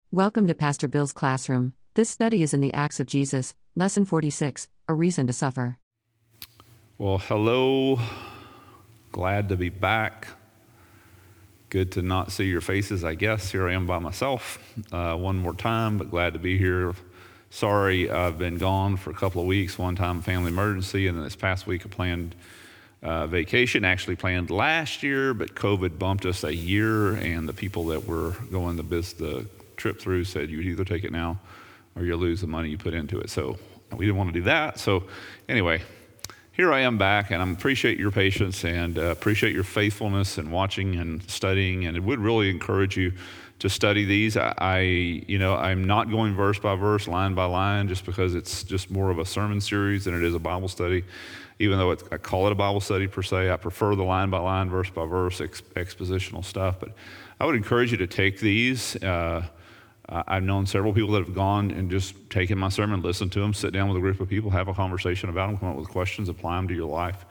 Welcome to Pastor Bill's classroom. This study is in the Acts of Jesus, Lesson 46, A Reason to Suffer. Well, hello. Glad to be back. Good to not see your faces, I guess. Here I am by myself one more time, but glad to be here. Sorry, I've been gone for a couple of weeks. One time, family emergency, and then this past week, I planned vacation. Actually planned last year, but COVID bumped us a year, and the people that were going the trip through said, you'd either take it now or you'll lose the money you put into it. So we didn't want to do that. So anyway, here I am back, and I appreciate your patience and appreciate your faithfulness in watching and studying, and it would really encourage you to study these. I'm not going verse by verse, line by line, just because it's just more of a sermon series than it is a Bible study. Even though I call it a Bible study per se, I prefer the line by line, verse by verse, expositional stuff. But I would encourage you to take these. I've known several people that have gone and just taken my sermon, listened to them, sit down with a group of people, have a conversation about them, come up with questions, apply them to your life.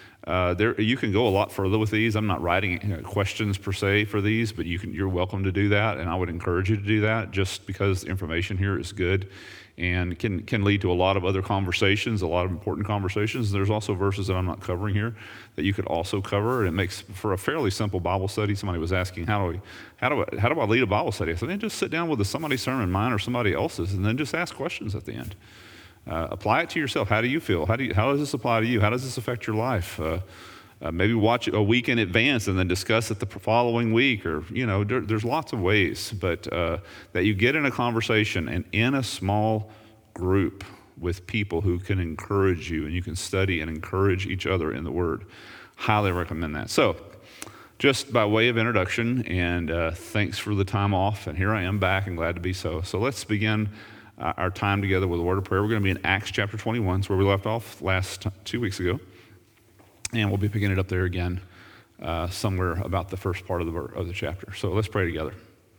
You can go a lot further with these. I'm not writing questions per se for these, but you're welcome to do that, and I would encourage you to do that just because the information here is good and can lead to a lot of other conversations, a lot of important conversations. There's also verses that I'm not covering here that you could also cover, and it makes for a fairly simple Bible study. Somebody was asking, how do I lead a Bible study? I said, just sit down with somebody's sermon, mine or somebody else's, and then just ask questions at the end. Apply it to yourself. How do you feel? How does this apply to you? How does this affect your life? Maybe watch it a week in advance and then discuss it the following week, or there's lots of ways, but that you get in a conversation and in a small group with people who can encourage you, and you can study and encourage each other in the Word. Highly recommend that. So, just by way of introduction, and thanks for the time off, and here I am back and glad to be so. So let's begin our time together with a word of prayer. We're going to be in Acts chapter 21, it's where we left off last 2 weeks ago. And we'll be picking it up there again somewhere about the first part of the chapter. So let's pray together.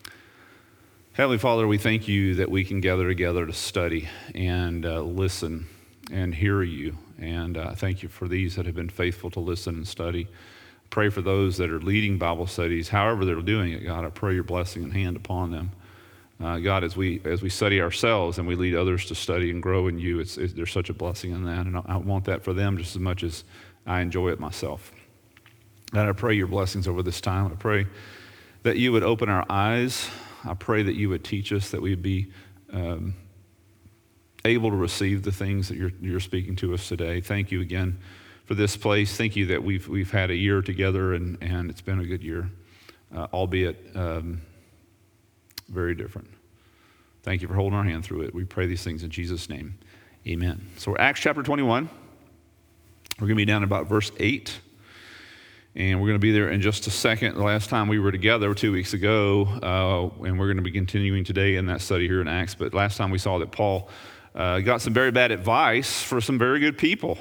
Heavenly Father, we thank you that we can gather together to study and listen and hear you. And thank you for these that have been faithful to listen and study. Pray for those that are leading Bible studies, however they're doing it, God. I pray your blessing and hand upon them. God, as we study ourselves and we lead others to study and grow in you, there's such a blessing in that. And I want that for them just as much as I enjoy it myself. God, I pray your blessings over this time. I pray that you would open our eyes. I pray that you would teach us, that we'd be able to receive the things that you're speaking to us today. Thank you again for this place. Thank you that we've had a year together, and it's been a good year, albeit very different. Thank you for holding our hand through it. We pray these things in Jesus' name. Amen. So we're Acts chapter 21. We're going to be down about verse 8, and we're going to be there in just a second. The last time we were together 2 weeks ago, and we're going to be continuing today in that study here in Acts, but last time we saw that Paul got some very bad advice for some very good people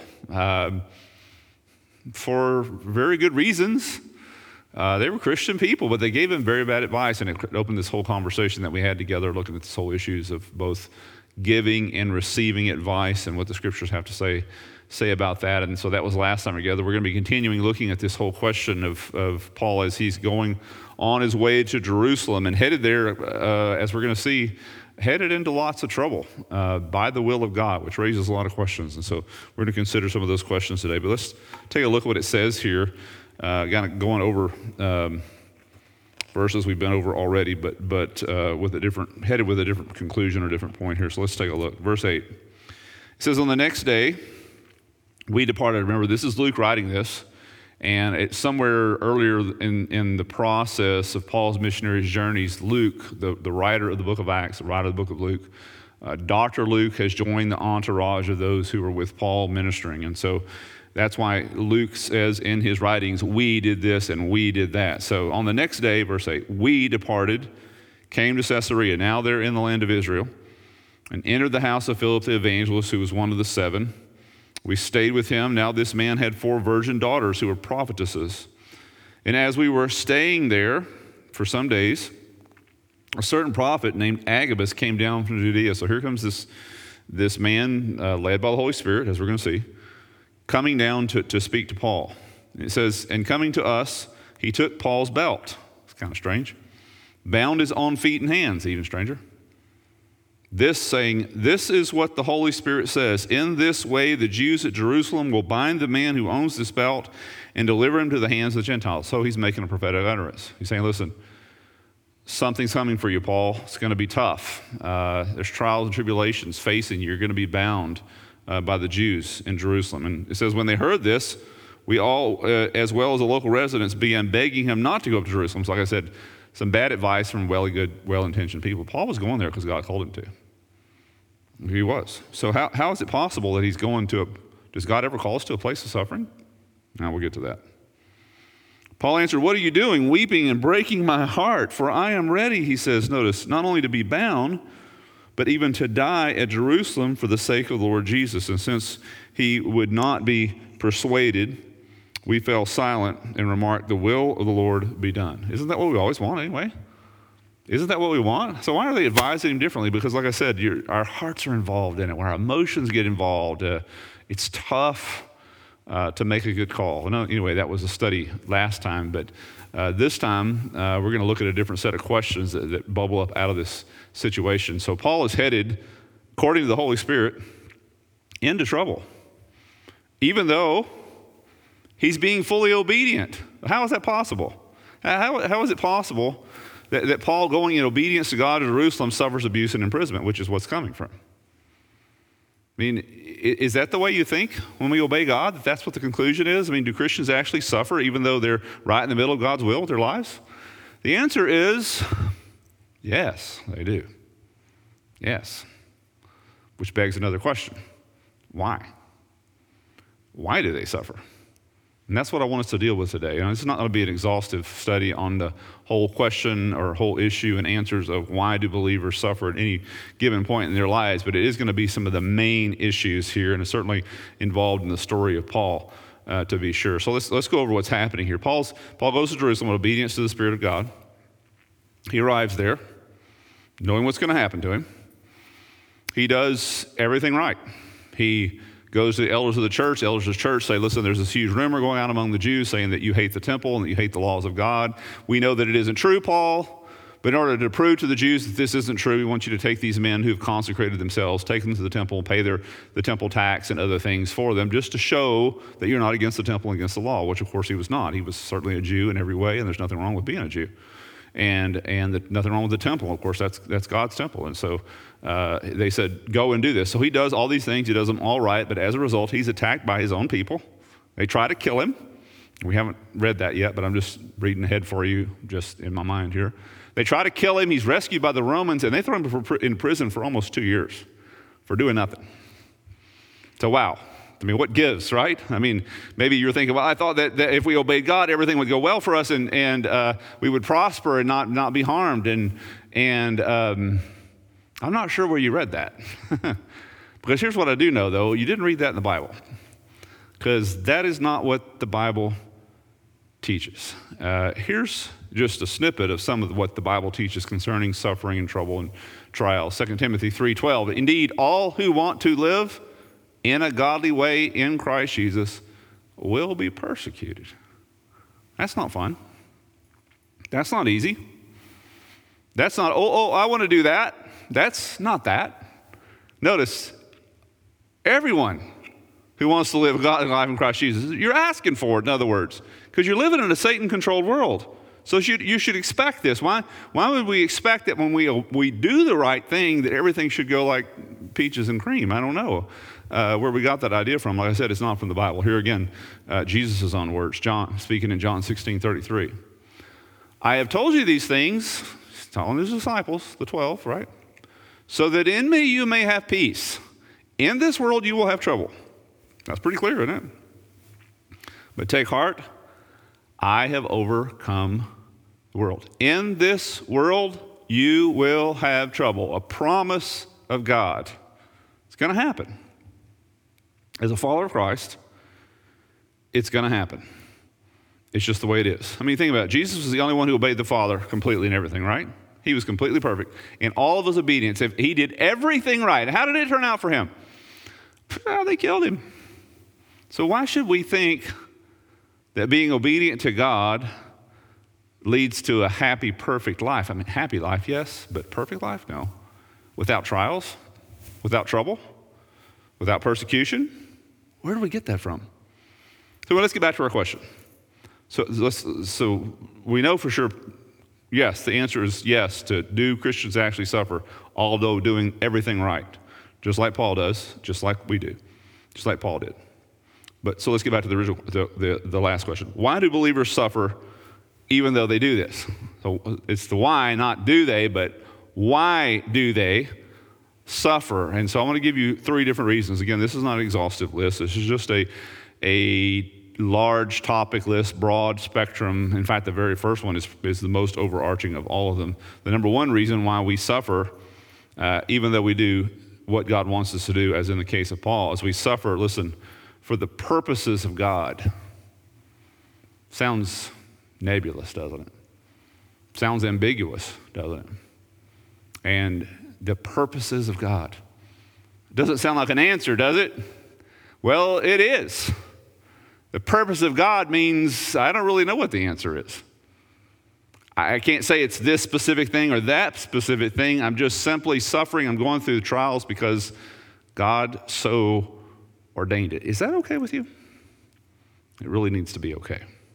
for very good reasons. They were Christian people, but they gave him very bad advice, and it opened this whole conversation that we had together, looking at this whole issues of both giving and receiving advice and what the scriptures have to say about that. And so that was last time together. We're going to be continuing looking at this whole question of Paul as he's going on his way to Jerusalem and headed there, as we're going to see, headed into lots of trouble by the will of God, which raises a lot of questions. And so we're going to consider some of those questions today. But let's take a look at what it says here. Kind of going over verses we've been over already, but headed with a different conclusion or different point here. So let's take a look. Verse 8. It says, on the next day, we departed. Remember, this is Luke writing this, and it's somewhere earlier in the process of Paul's missionary journeys. Luke, the writer of the book of Acts, the writer of the book of Luke, Dr. Luke has joined the entourage of those who were with Paul ministering. And so that's why Luke says in his writings, we did this and we did that. So on the next day, verse 8, we departed, came to Caesarea. Now they're in the land of Israel, and entered the house of Philip the evangelist, who was one of the 7. We stayed with him. Now this man had 4 virgin daughters who were prophetesses. And as we were staying there for some days, a certain prophet named Agabus came down from Judea. So here comes this man led by the Holy Spirit, as we're going to see, coming down to speak to Paul. It says, and coming to us, he took Paul's belt. It's kind of strange. bound his own feet and hands, even stranger. This saying, this is what the Holy Spirit says. In this way, the Jews at Jerusalem will bind the man who owns this belt and deliver him to the hands of the Gentiles. So he's making a prophetic utterance. He's saying, listen, something's coming for you, Paul. It's going to be tough. There's trials and tribulations facing you. You're going to be bound by the Jews in Jerusalem. And it says, when they heard this, we all, as well as the local residents, began begging him not to go up to Jerusalem. So like I said, some bad advice from well-intentioned people. Paul was going there because God told him to. He was. So how is it possible that he's going to does God ever call us to a place of suffering? Now we'll get to that. Paul answered, what are you doing, weeping and breaking my heart? For I am ready, he says, notice, not only to be bound, but even to die at Jerusalem for the sake of the Lord Jesus. And since he would not be persuaded, we fell silent and remarked, the will of the Lord be done. Isn't that what we always want anyway? Isn't that what we want? So why are they advising him differently? Because like I said, our hearts are involved in it. When our emotions get involved, it's tough to make a good call. Anyway, that was a study last time, but this time we're going to look at a different set of questions that bubble up out of this situation. So Paul is headed, according to the Holy Spirit, into trouble, even though he's being fully obedient. How is that possible? How is it possible that Paul, going in obedience to God to Jerusalem, suffers abuse and imprisonment, which is what's coming from? I mean, is that the way you think when we obey God, that that's what the conclusion is? I mean, do Christians actually suffer even though they're right in the middle of God's will with their lives? The answer is yes, they do. Yes. Which begs another question. Why? Why do they suffer? And that's what I want us to deal with today. It's not going to be an exhaustive study on the whole question or whole issue and answers of why do believers suffer at any given point in their lives, but it is going to be some of the main issues here, and it's certainly involved in the story of Paul, to be sure. So let's go over what's happening here. Paul goes to Jerusalem in obedience to the Spirit of God. He arrives there, knowing what's going to happen to him. He does everything right. He goes to the elders of the church. The elders of the church say, listen, there's this huge rumor going on among the Jews saying that you hate the temple and that you hate the laws of God. We know that it isn't true, Paul, but in order to prove to the Jews that this isn't true, we want you to take these men who've consecrated themselves, take them to the temple, pay the temple tax and other things for them, just to show that you're not against the temple and against the law, which of course he was not. He was certainly a Jew in every way, and there's nothing wrong with being a Jew. And nothing wrong with the temple. Of course, that's God's temple. And so they said, go and do this. So he does all these things. He does them all right. But as a result, he's attacked by his own people. They try to kill him. We haven't read that yet, but I'm just reading ahead for you, just in my mind here. They try to kill him. He's rescued by the Romans, and they throw him in prison for almost 2 years for doing nothing. So, wow. I mean, what gives, right? I mean, maybe you're thinking, well, I thought that if we obeyed God, everything would go well for us and we would prosper and not be harmed. And I'm not sure where you read that. Because here's what I do know, though. You didn't read that in the Bible. Because that is not what the Bible teaches. Here's just a snippet of some of what the Bible teaches concerning suffering and trouble and trials. 2 Timothy 3:12. Indeed, all who want to live in a godly way in Christ Jesus will be persecuted. That's not fun. That's not easy. That's not, I want to do that. That's not that. Notice, everyone who wants to live a godly life in Christ Jesus, you're asking for it, in other words, because you're living in a Satan-controlled world. So you should expect this. Why would we expect that when we do the right thing that everything should go like peaches and cream? I don't know where we got that idea from. Like I said, it's not from the Bible. Here again, Jesus' own words, John, speaking in John 16:33. I have told you these things, telling his disciples, the 12, right? So that in me you may have peace. In this world you will have trouble. That's pretty clear, isn't it? But take heart, I have overcome the world. In this world, you will have trouble. A promise of God. It's going to happen. As a follower of Christ, it's going to happen. It's just the way it is. I mean, think about it. Jesus was the only one who obeyed the Father completely in everything, right? He was completely perfect. In all of his obedience, he did everything right. How did it turn out for him? Well, they killed him. So why should we think that being obedient to God leads to a happy, perfect life. I mean, happy life, yes, but perfect life, no. Without trials, without trouble, without persecution. Where do we get that from? So let's get back to our question. So we know for sure, yes, the answer is yes, to do Christians actually suffer, although doing everything right, just like Paul does, just like we do, just like Paul did. But so let's get back to the original, the last question. Why do believers suffer even though they do this? So it's the why, not do they, but why do they suffer? And so I'm going to give you 3 different reasons. Again, this is not an exhaustive list. This is just a large topic list, broad spectrum. In fact, the very first one is the most overarching of all of them. The number 1 reason why we suffer, even though we do what God wants us to do, as in the case of Paul, is we suffer, listen, for the purposes of God. Sounds nebulous, doesn't it? Sounds ambiguous, doesn't it? And the purposes of God. Doesn't sound like an answer, does it? Well, it is. The purpose of God means I don't really know what the answer is. I can't say it's this specific thing or that specific thing. I'm just simply suffering. I'm going through the trials because God so ordained it. Is that okay with you? It really needs to be okay.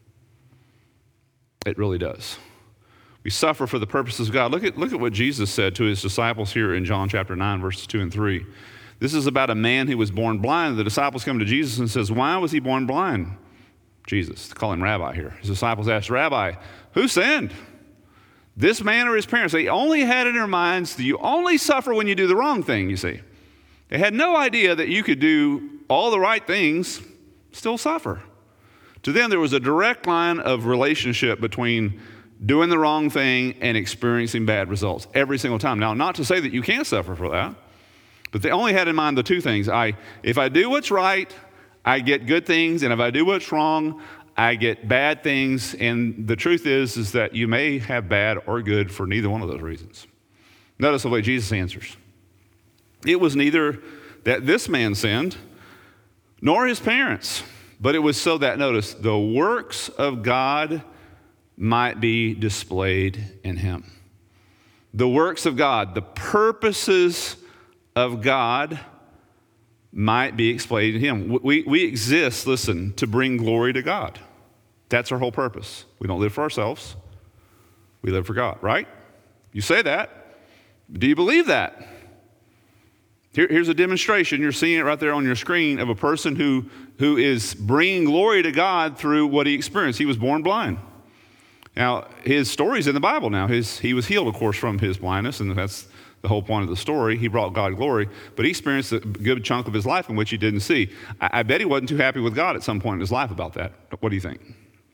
It really does. We suffer for the purposes of God. Look at what Jesus said to his disciples here in John chapter 9, verses 2 and 3. This is about a man who was born blind. The disciples come to Jesus and says, why was he born blind? Jesus, call him Rabbi here. His disciples asked, Rabbi, who sinned? This man or his parents? They only had in their minds that you only suffer when you do the wrong thing, you see. They had no idea that you could do all the right things, still suffer. To them, there was a direct line of relationship between doing the wrong thing and experiencing bad results every single time. Now, not to say that you can't suffer for that, but they only had in mind the 2 things. If I do what's right, I get good things, and if I do what's wrong, I get bad things. And the truth is that you may have bad or good for neither one of those reasons. Notice the way Jesus answers. It was neither that this man sinned, nor his parents, but it was so that, notice, the works of God might be displayed in him. The works of God, the purposes of God might be displayed in him. We exist, listen, to bring glory to God. That's our whole purpose. We don't live for ourselves. We live for God, right? You say that. Do you believe that? Here's a demonstration. You're seeing it right there on your screen of a person who is bringing glory to God through what he experienced. He was born blind. Now, his story's in the Bible now. He was healed, of course, from his blindness, and that's the whole point of the story. He brought God glory, but he experienced a good chunk of his life in which he didn't see. I bet he wasn't too happy with God at some point in his life about that. What do you think?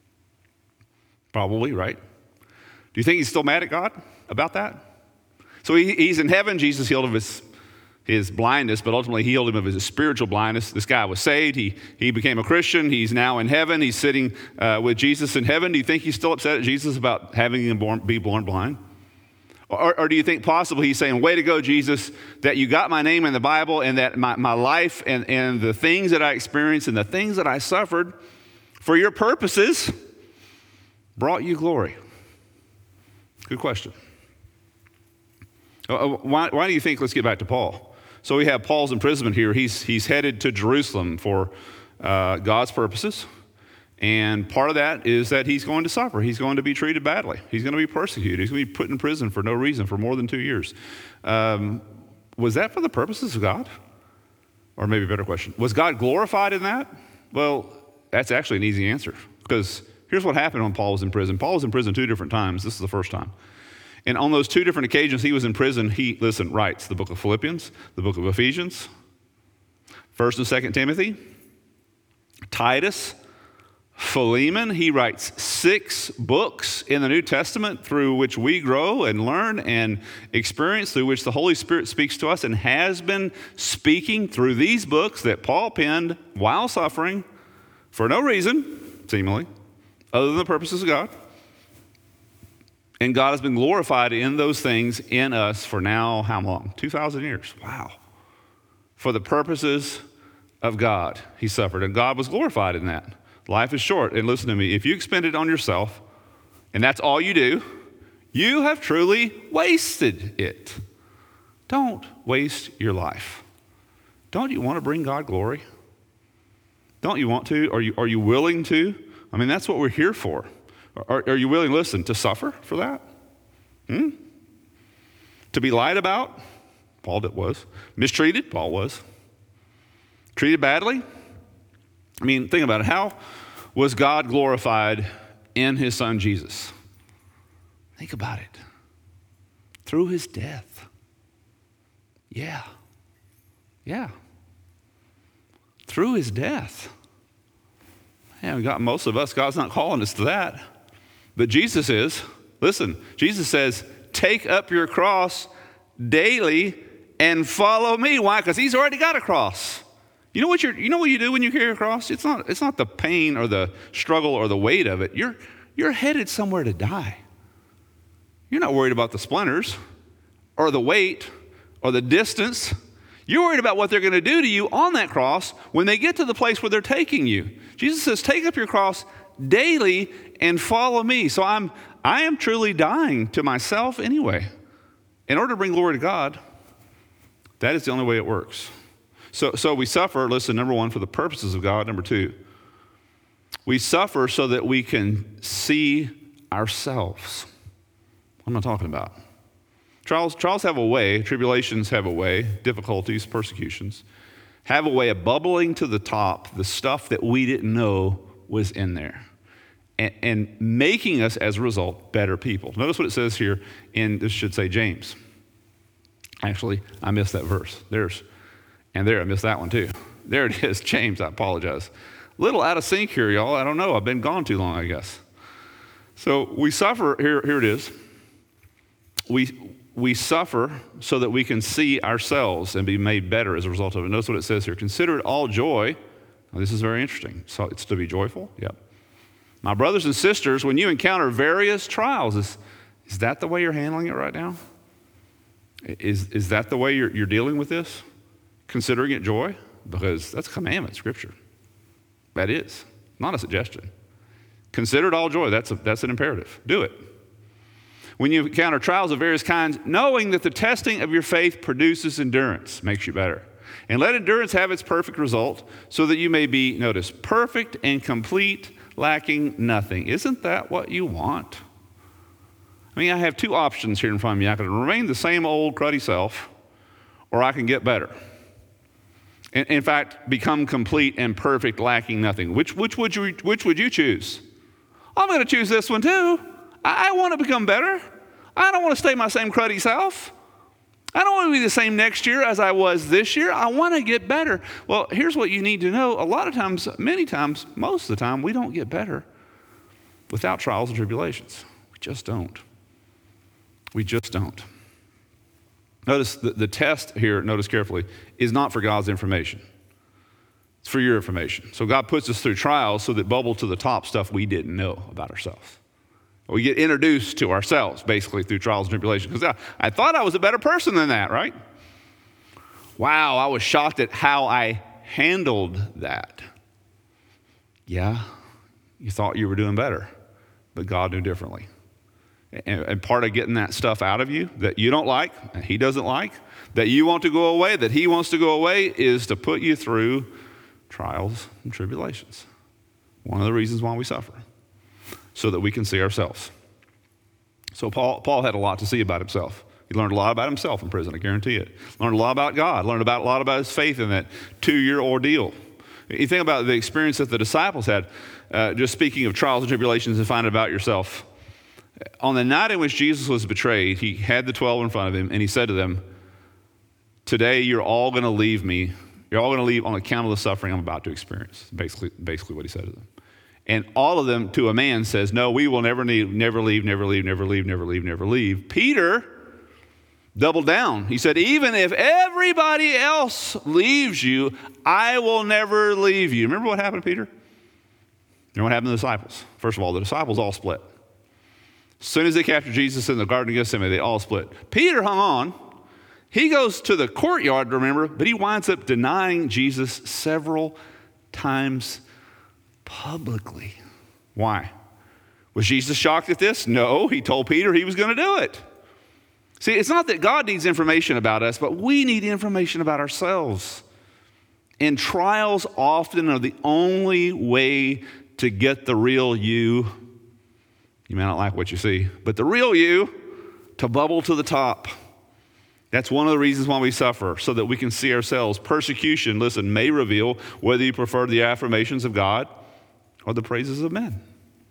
Probably, right? Do you think he's still mad at God about that? So he's in heaven. Jesus healed of his blindness, but ultimately he healed him of his spiritual blindness. This guy was saved. He became a Christian. He's now in heaven. He's sitting with Jesus in heaven. Do you think he's still upset at Jesus about having him be born blind? Or do you think possibly he's saying, way to go, Jesus, that you got my name in the Bible and that my life and the things that I experienced and the things that I suffered for your purposes brought you glory? Good question. Why do you think, let's get back to Paul. So we have Paul's imprisonment here. He's headed to Jerusalem for God's purposes. And part of that is that he's going to suffer. He's going to be treated badly. He's going to be persecuted. He's going to be put in prison for no reason for more than 2 years. Was that for the purposes of God? Or maybe a better question, was God glorified in that? Well, that's actually an easy answer, because here's what happened when Paul was in prison. Paul was in prison 2 different times. This is the first time. And on those 2 different occasions he was in prison, he, writes the book of Philippians, the book of Ephesians, 1st and 2nd Timothy, Titus, Philemon. He writes 6 books in the New Testament through which we grow and learn and experience, through which the Holy Spirit speaks to us and has been speaking through these books that Paul penned while suffering for no reason, seemingly, other than the purposes of God. And God has been glorified in those things in us for now, how long? 2,000 years. Wow. For the purposes of God, he suffered, and God was glorified in that. Life is short, and listen to me. If you expend it on yourself, and that's all you do, you have truly wasted it. Don't waste your life. Don't you want to bring God glory? Don't you want to? Are you willing to? I mean, that's what we're here for. Are you willing, listen, to suffer for that? To be lied about? Paul was. Mistreated? Paul was. Treated badly? I mean, think about it. How was God glorified in his son Jesus? Think about it. Through his death. Yeah. Through his death. Yeah, we got most of us. God's not calling us to that. But Jesus is. Listen, Jesus says, take up your cross daily and follow me. Why? Because he's already got a cross. You know what you do when you carry a cross? It's not the pain or the struggle or the weight of it. You're headed somewhere to die. You're not worried about the splinters or the weight or the distance. You're worried about what they're going to do to you on that cross when they get to the place where they're taking you. Jesus says, take up your cross daily and follow me. So I am truly dying to myself anyway. In order to bring glory to God, that is the only way it works. So we suffer, listen, number one, for the purposes of God. Number two, we suffer so that we can see ourselves. What am I talking about? Trials have a way, tribulations have a way, difficulties, persecutions, have a way of bubbling to the top the stuff that we didn't know was in there and making us, as a result, better people. Notice what it says here this should say James. Actually, I missed that verse. I missed that one too. There it is, James, I apologize. A little out of sync here, y'all. I don't know. I've been gone too long, I guess. So we suffer, here it is. We suffer so that we can see ourselves and be made better as a result of it. Notice what it says here. Consider it all joy. Now, this is very interesting. So it's to be joyful? Yep. My brothers and sisters, when you encounter various trials, is that the way you're handling it right now? Is that the way you're dealing with this? Considering it joy? Because that's a commandment, Scripture. That is, not a suggestion. Consider it all joy. That's an imperative. Do it. When you encounter trials of various kinds, knowing that the testing of your faith produces endurance, makes you better. And let endurance have its perfect result, so that you may be, notice, perfect and complete, lacking nothing. Isn't that what you want? I mean, I have two options here in front of me. I can remain the same old cruddy self, or I can get better. In fact, become complete and perfect, lacking nothing. Which would you choose? I'm going to choose this one too. I want to become better. I don't want to stay my same cruddy self. I don't want to be the same next year as I was this year. I want to get better. Well, here's what you need to know. A lot of times, many times, most of the time, we don't get better without trials and tribulations. We just don't. We just don't. Notice the test here, notice carefully, is not for God's information. It's for your information. So God puts us through trials so that bubble to the top stuff we didn't know about ourselves. We get introduced to ourselves, basically, through trials and tribulations. Because I thought I was a better person than that, right? Wow, I was shocked at how I handled that. Yeah, you thought you were doing better, but God knew differently. And part of getting that stuff out of you that you don't like, that he doesn't like, that you want to go away, that he wants to go away, is to put you through trials and tribulations. One of the reasons why we suffer, so that we can see ourselves. So Paul had a lot to see about himself. He learned a lot about himself in prison, I guarantee it. Learned a lot about God, learned a lot about his faith in that 2-year ordeal. You think about the experience that the disciples had, just speaking of trials and tribulations and finding about yourself. On the night in which Jesus was betrayed, he had the 12 in front of him, and he said to them, today you're all going to leave me. You're all going to leave on account of the suffering I'm about to experience. Basically what he said to them. And all of them, to a man, says, no, we will never leave. Peter doubled down. He said, even if everybody else leaves you, I will never leave you. Remember what happened to Peter? Remember what happened to the disciples? First of all, the disciples all split. As soon as they captured Jesus in the Garden of Gethsemane, they all split. Peter hung on. He goes to the courtyard, remember, but he winds up denying Jesus several times publicly. Why? Was Jesus shocked at this? No, he told Peter he was going to do it. See, it's not that God needs information about us, but we need information about ourselves. And trials often are the only way to get the real you. You may not like what you see, but the real you to bubble to the top. That's one of the reasons why we suffer, so that we can see ourselves. Persecution, listen, may reveal whether you prefer the affirmations of God or the praises of men.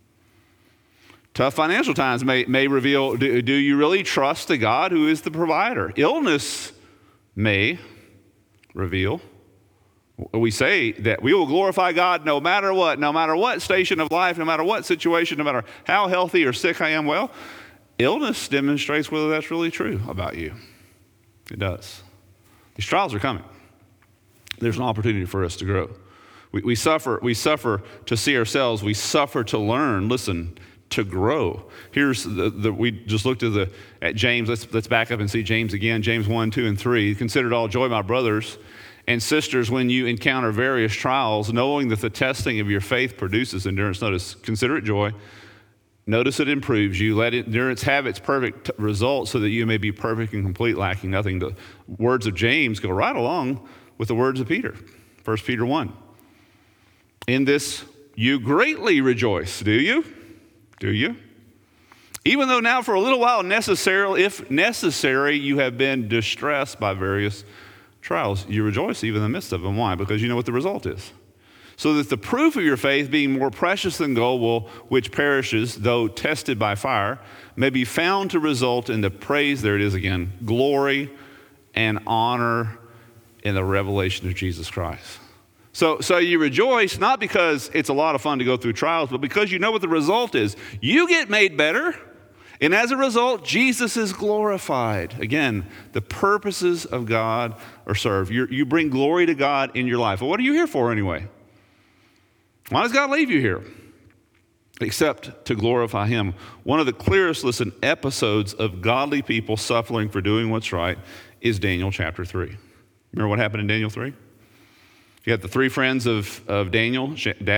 Tough financial times may reveal, do you really trust the God who is the provider? Illness may reveal. We say that we will glorify God no matter what station of life, no matter what situation, no matter how healthy or sick I am. Well, illness demonstrates whether that's really true about you. It does. These trials are coming. There's an opportunity for us to grow. We suffer to see ourselves. We suffer to learn. Listen, to grow. Here's we just looked at James. Let's back up and see James again. James 1, 2, and 3. Consider it all joy, my brothers and sisters, when you encounter various trials, knowing that the testing of your faith produces endurance. Notice, consider it joy. Notice it improves you. Let endurance have its perfect result, so that you may be perfect and complete, lacking nothing. The words of James go right along with the words of Peter. 1 Peter 1. In this you greatly rejoice, do you? Do you? Even though now for a little while, if necessary, you have been distressed by various trials. You rejoice even in the midst of them. Why? Because you know what the result is. So that the proof of your faith, being more precious than gold, which perishes, though tested by fire, may be found to result in the praise, there it is again, glory and honor in the revelation of Jesus Christ. So you rejoice not because it's a lot of fun to go through trials, but because you know what the result is. You get made better, and as a result, Jesus is glorified. Again, the purposes of God are served. You bring glory to God in your life. Well, what are you here for anyway? Why does God leave you here? Except to glorify Him. One of the clearest, episodes of godly people suffering for doing what's right is Daniel chapter 3. Remember what happened in Daniel 3? You got the three friends of Daniel,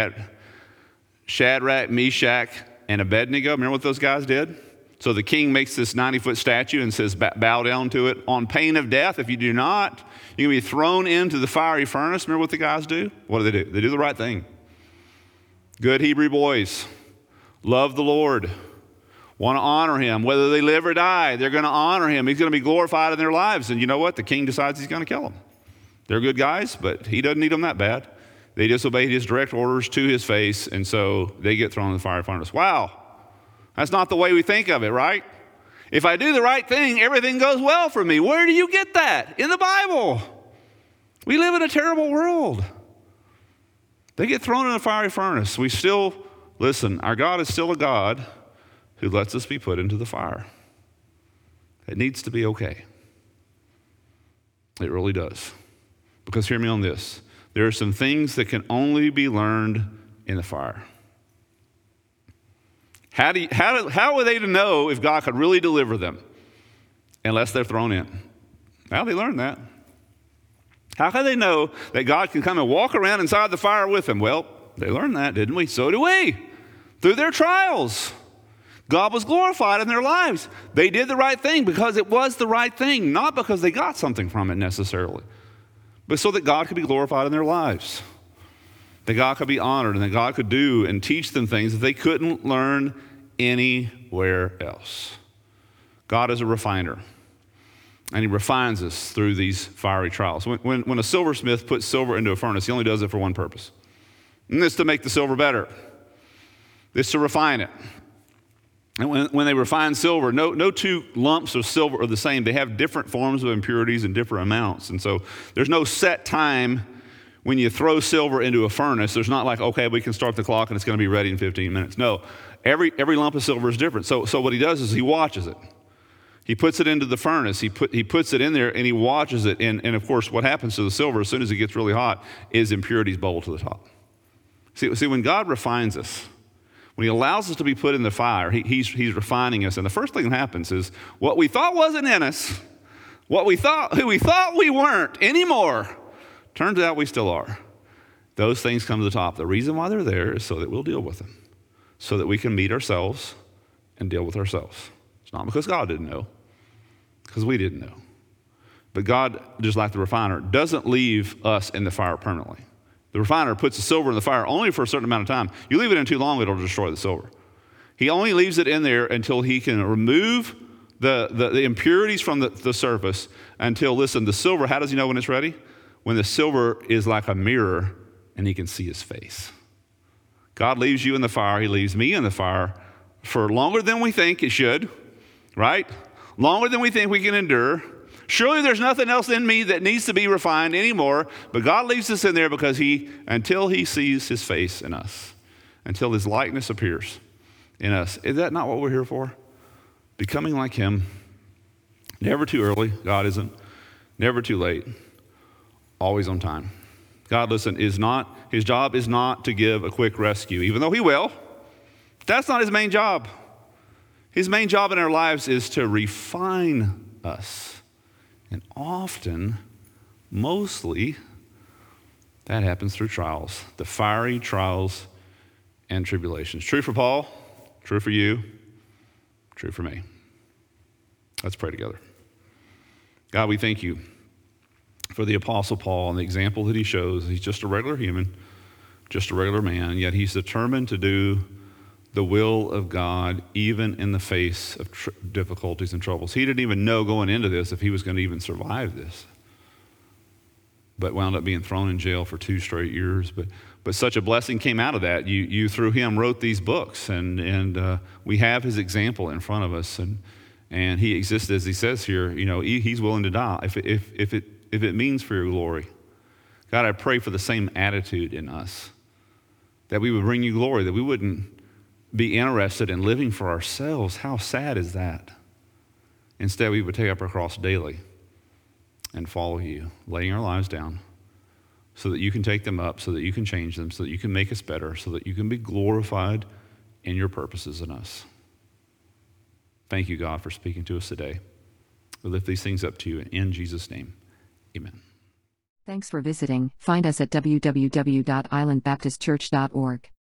Shadrach, Meshach, and Abednego. Remember what those guys did? So the king makes this 90-foot statue and says, bow down to it on pain of death. If you do not, you're going to be thrown into the fiery furnace. Remember what the guys do? What do? They do the right thing. Good Hebrew boys, love the Lord, want to honor Him. Whether they live or die, they're going to honor Him. He's going to be glorified in their lives. And you know what? The king decides he's going to kill them. They're good guys, but he doesn't need them that bad. They disobeyed his direct orders to his face, and so they get thrown in the fiery furnace. Wow, that's not the way we think of it, right? If I do the right thing, everything goes well for me. Where do you get that? In the Bible. We live in a terrible world. They get thrown in a fiery furnace. We still, our God is still a God who lets us be put into the fire. It needs to be okay. It really does. Because hear me on this. There are some things that can only be learned in the fire. How are they to know if God could really deliver them unless they're thrown in? How do they learn that? How can they know that God can come and walk around inside the fire with them? Well, they learned that, didn't we? So do we. Through their trials. God was glorified in their lives. They did the right thing because it was the right thing, not because they got something from it necessarily, but so that God could be glorified in their lives, that God could be honored, and that God could do and teach them things that they couldn't learn anywhere else. God is a refiner, and He refines us through these fiery trials. When a silversmith puts silver into a furnace, he only does it for one purpose, and it's to make the silver better. It's to refine it. And when they refine silver, no two lumps of silver are the same. They have different forms of impurities and different amounts. And so there's no set time when you throw silver into a furnace. There's not like, okay, we can start the clock and it's going to be ready in 15 minutes. No, every lump of silver is different. So what he does is he watches it. He puts it into the furnace. He puts it in there and he watches it. And of course, what happens to the silver as soon as it gets really hot is impurities bubble to the top. See, when God refines us, when He allows us to be put in the fire, He's refining us. And the first thing that happens is what we thought wasn't in us, who we thought we weren't anymore, turns out we still are. Those things come to the top. The reason why they're there is so that we'll deal with them, so that we can meet ourselves and deal with ourselves. It's not because God didn't know, because we didn't know. But God, just like the refiner, doesn't leave us in the fire permanently. The refiner puts the silver in the fire only for a certain amount of time. You leave it in too long, it'll destroy the silver. He only leaves it in there until he can remove the impurities from the surface until, listen, the silver, how does he know when it's ready? When the silver is like a mirror and he can see his face. God leaves you in the fire. He leaves me in the fire for longer than we think it should, right? Longer than we think we can endure. Surely there's nothing else in me that needs to be refined anymore, but God leaves us in there because until he sees his face in us, until his likeness appears in us. Is that not what we're here for? Becoming like him. Never too early. God isn't. Never too late. Always on time. God, listen, his job is not to give a quick rescue, even though he will. That's not his main job. His main job in our lives is to refine us. And often, mostly, that happens through trials, the fiery trials and tribulations. True for Paul, true for you, true for me. Let's pray together. God, we thank you for the Apostle Paul and the example that he shows. He's just a regular human, just a regular man, yet he's determined to do the will of God even in the face of difficulties and troubles. He didn't even know going into this if he was going to even survive this, but wound up being thrown in jail for 2 straight years. But such a blessing came out of that. You through him wrote these books, and we have his example in front of us, and he exists, as he says here. He's willing to die if it means for your glory. God, I pray for the same attitude in us, that we would bring you glory, that we wouldn't be interested in living for ourselves. How sad is that? Instead, we would take up our cross daily and follow you, laying our lives down so that you can take them up, so that you can change them, so that you can make us better, so that you can be glorified in your purposes in us. Thank you, God, for speaking to us today. We lift these things up to you in Jesus' name. Amen. Thanks for visiting. Find us at www.islandbaptistchurch.org.